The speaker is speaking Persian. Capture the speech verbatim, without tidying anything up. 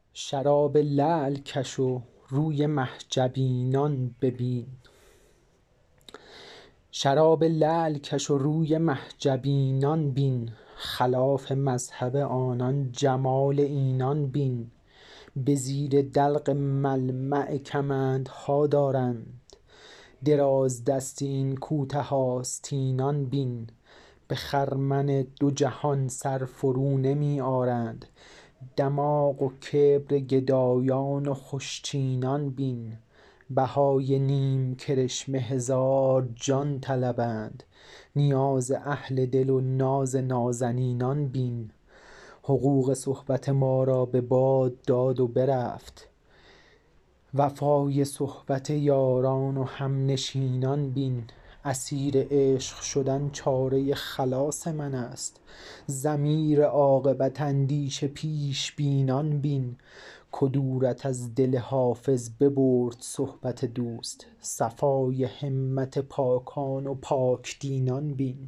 شراب لعل کش و روی مه جبینان ببین شراب لعل کش و روی مه جبینان بین خلاف مذهب آنان جمال اینان بین به زیر دلق ملمع کمندها دارند درازدستی این کوته آستینان بین به خرمن دو جهان سر فرو نمی آرند دماغ و کبر گدایان و خوش چینان بین بهای نیم کرشمه هزار جان طلبند نیاز اهل دل و ناز نازنینان بین حقوق صحبت ما را به باد داد و برفت وفای صحبت یاران و همنشینان بین اسیر عشق شدن چاره خلاص من است ضمیر عاقبت اندیش پیش بینان بین کدورت از دل حافظ ببرد صحبت دوست صفای همت پاکان و پاک دینان بین